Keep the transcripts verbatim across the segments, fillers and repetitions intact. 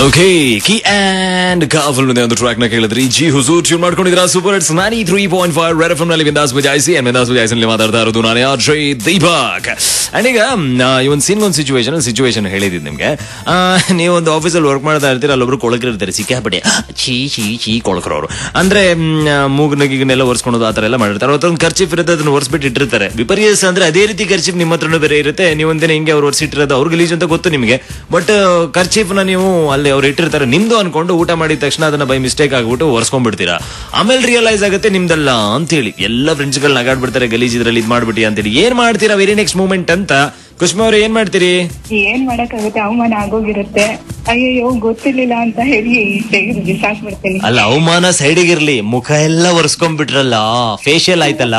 Okay Ki and ಕಾಫಲ್ ಒಂದು track ನ ಕೇಳಿದ್ರಿ ಜಿ ಹುಜೂರ್ ಟ್ಯೂನ್ ಮಾಡ್ಕೊಂಡಿದ್ರ super hits ninety three point five red FM ನಲ್ಲಿ ವಿಂದಾಸ್ ಬಜಾಯಿಸಿ ಅಂಡ್ ವಿಂದಾಸ್ ಬಜಾಯಿಸಿ ಮಾತಾಡ್ತಾ ಇರೋದು ನಾನೇ ಅಕ್ಷಯ್ ದೀಪಕ್. ಅಂಡ್ ಈಗ ಈ ಒಂದು ಸೀನ್ ಒಂದು ಸಿಚುವೇಶನ್ ಸಿಚುವೇಶನ್ ಹೇಳಿದ್ದೀನಿ ನಿಮ್ಗೆ. ನೀವು ಒಂದು ಆಫೀಸಲ್ಲಿ ವರ್ಕ್ ಮಾಡ್ತಾ ಇರ್ತೀರ, ಅಲ್ಲೊಬ್ರು ಕೊಳಕರಿರ್ತಾರೆ, ಸಿಕ್ಕಾಪಟ್ಟೆ ಚೀ ಚೀ ಚೀ ಕೊಳಕರವ್ರು ಅಂದ್ರೆ ಮೂಗ್ನಗಿಗನ್ನೆಲ್ಲ ಒರ್ಸ್ಕೊಳೋದು ಆ ತರ ಎಲ್ಲ ಮಾಡಿರ್ತಾರೆ. ಅವತ್ತೊಂದು ಖರ್ಚಿಫ್ ಇರುತ್ತೆ, ಅದನ್ನ ಒರ್ಸ್ಬಿಟ್ಟು ಇಟ್ಟಿರ್ತಾರೆ. ವಿಪರ್ಯಾಸ ಅಂದ್ರೆ ಅದೇ ರೀತಿ ಖರ್ಚಿಫ್ ನಿಮ್ಮ ಹತ್ರನೂ ಬೇರೆ ಇರುತ್ತೆ. ನೀವು ಒಂದಿನ ಹಿಂಗೆ ಅವ್ರು ಒರ್ಸಿಟ್ಟಿರೋದು ಅವ್ರಿಗೆ ಗಲೀಜು ಅಂತ ಗೊತ್ತು ನಿಮಗೆ, ಬಟ್ ಖರ್ಚಿಫ್ ನ ನೀವು ಅಲ್ಲಿ ಅವ್ರು ಇಟ್ಟಿರ್ತಾರೆ ನಿಮ್ದು ಅನ್ಕೊಂಡು ಊಟ ಮಾಡಿದ ತಕ್ಷಣ ಅದನ್ನ ಬೈ ಮಿಸ್ಟೇಕ್ ಆಗ್ಬಿಟ್ಟು ಒರ್ಸ್ಕೊಂಡ್ಬಿಡ್ತೀರಾ. ಆಮೇಲೆ ರಿಯಲೈಸ್ ಆಗುತ್ತೆ ನಿಮ್ದಲ್ಲ ಅಂತ ಹೇಳಿ. ಎಲ್ಲ ಫ್ರೆಂಡ್ಸ್ ಗಳು ನಗಾಡ್ಬಿಡ್ತಾರೆ, ಗಲೀಜ್ ಇದ್ರಲ್ಲಿ ಇದ್ ಮಾಡ್ಬಿಟ್ಟಿ ಅಂತೇಳಿ. ಏನ್ ಮಾಡ್ತೀರಾ ವೆರಿ ನೆಕ್ಸ್ಟ್ ಮೂಮೆಂಟ್ ಅಂತ? ಕುಷ್ಮಾ ಅವ್ರೆ ಏನ್ ಮಾಡ್ತೀರಿ? ಏನ್ ಮಾಡಕ್ಕಾಗುತ್ತೆ, ಅವಮಾನ ಆಗೋಗಿರುತ್ತೆ. ಅಯ್ಯೋ ಗೊತ್ತಿರ್ಲಿಲ್ಲ ಅಂತ ಹೇಳಿ ಬಿಸಾಕ್ಬಿಡ್ತೀನಿ. ಅಲ್ಲ, ಅವಮಾನ ಸೈಡಿಗಿರ್ಲಿ, ಮುಖ ಎಲ್ಲ ಒರ್ಸ್ಕೊಂಡ್ಬಿಟ್ರಲ್ಲ, ಫೇಶಿಯಲ್ ಆಯ್ತಲ್ಲ.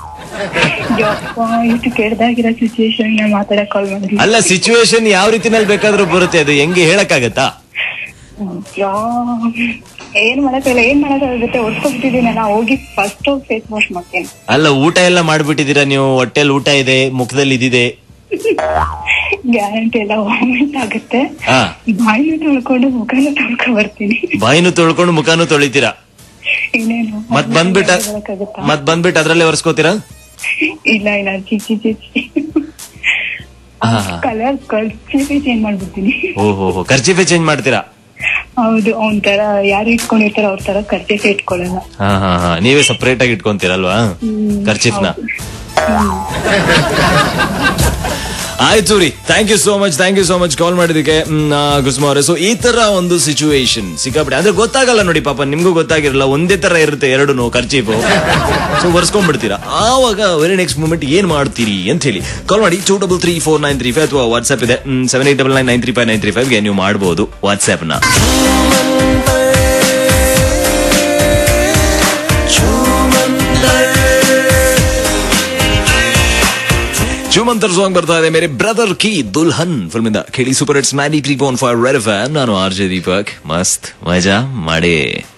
ಇಷ್ಟು ಕೆಡ್ದಾಗಿರೋ ಸಿಚುವೇಶನ್ ಮಾತಾಡಕ್ ಕಾಲ್ ಮಾಡಿದ್ವಿ. ಅಲ್ಲ, ಸಿಚುವೇಶನ್ ಯಾವ ರೀತಿನಲ್ಲಿ ಬೇಕಾದ್ರೂ ಬರುತ್ತೆ, ಅದು ಹೆಂಗೆ ಹೇಳಕ್ಕಾಗತ್ತಾ? ಏನ್ ಮಾಡಕ್ಕಾಗಲ್ಲ, ಏನ್ ಮಾಡಕ್ಕಾಗುತ್ತೆ, ಒಡ್ಸ್ಕೊಬಿಟ್ಟಿದ್ದೀನಲ್ಲ, ಹೋಗಿ ಫಸ್ಟ್ ಹೋಗಿ ಫೇಸ್ ವಾಶ್ ಮಾಡ್ತೀನಿ. ಅಲ್ಲ, ಊಟ ಎಲ್ಲ ಮಾಡ್ಬಿಟ್ಟಿದೀರಾ ನೀವು, ಹೊಟ್ಟೆಲ್ ಊಟ ಇದೆ, ಮುಖದಲ್ಲಿ ಇದಿದೆ, ಗ್ಯಾರಂಟಿ ಎಲ್ಲ ವಾಮಿಟ್ ಆಗುತ್ತೆ. ಬಾಯಿನೂ ತೊಳ್ಕೊಂಡು ಮುಖನೂ ತೊಳ್ಕೊ ಬರ್ತೀನಿ. ಬಾಯಿನೂ ತೊಳ್ಕೊಂಡು ಮುಖನೂ ತೊಳಿತೀರಾ? ಇನ್ನೇನು ಮತ್ ಬಂದ್ಬಿಟ್ಟ ಮತ್ ಬಂದ್ಬಿಟ್ಟು ಅದ್ರಲ್ಲೇ ಒರ್ಸ್ಕೋತೀರಾ? ಇಲ್ಲ ಇಲ್ಲ ಚಿಚ್ಚಿ ಚಿಚ್ಚಿ ಕಲರ್ ಖರ್ಚಿಫೆ ಚೇಂಜ್ ಮಾಡ್ಬಿಡ್ತೀನಿ. ಓಹೋ, ಖರ್ಚಿಫೆ ಚೇಂಜ್ ಮಾಡ್ತೀರಾ? ಹೌದು, ಅವನ್ ತರ ಯಾರು ಇಟ್ಕೊಂಡಿರ್ತಾರ ಅವ್ರ ತರ ಖರ್ಚಿಫೆ ಇಟ್ಕೊಳ್ಳಲ್ಲ. ಹಾ ಹಾ ಹಾ ನೀವೇ ಸಪರೇಟ್ ಆಗಿ ಇಟ್ಕೊಂತೀರಲ್ವಾ ಖರ್ಚಿಫ್ನ? ಆಯ್ತು ರೀ, thank you so much thank you so much call ಮಾಡಿದಕ್ಕೆ ಕುಸುಮ ಅವರೇ. ಸೊ ಈ ತರ ಒಂದು ಸಿಚುವೇಶನ್ ಸಿಕ್ಕಾಪಟ್ಟೆ ಅಂದ್ರೆ ಗೊತ್ತಾಗಲ್ಲ ನೋಡಿ, ಪಾಪ ನಿಮ್ಗೂ ಗೊತ್ತಾಗಿರಲ್ಲ, ಒಂದೇ ತರ ಇರುತ್ತೆ ಎರಡುನು ಖರ್ಚೀಫು. ಸೊ ಒರ್ಸ್ಕೊಂಡ್ಬಿಡ್ತೀರಾ. ಆವಾಗ ವೆರಿ ನೆಕ್ಸ್ಟ್ ಮೂಮೆಂಟ್ ಏನ್ ಮಾಡ್ತೀರಿ ಅಂತ ಹೇಳಿ ಕಾಲ್ ಮಾಡಿ two double three four nine three five ಅಥವಾ ವಾಟ್ಸ್ಆಪ್ ಇದೆ seven eight double nine nine three five nine three five ಗೆ ನೀವು ಮಾಡಬಹುದು ವಾಟ್ಸ್ಆಪ್ ನ. ಚುಮಂತರ್ ಸಾಂಗ್ ಬರ್ತಾ ಇದೆ, ಮೇರೆ ಬ್ರದರ್ ಕಿ ದುಲ್ಹನ್ ಫಿಲ್ಮ್ ಇಂದ. ಕೇಳಿ super hits ninety three point five red F M. ನಾನು ಆರ್ ಜೆ ದೀಪಕ್. ಮಸ್ತ್ ಮಜಾ ಮಾಡಿ.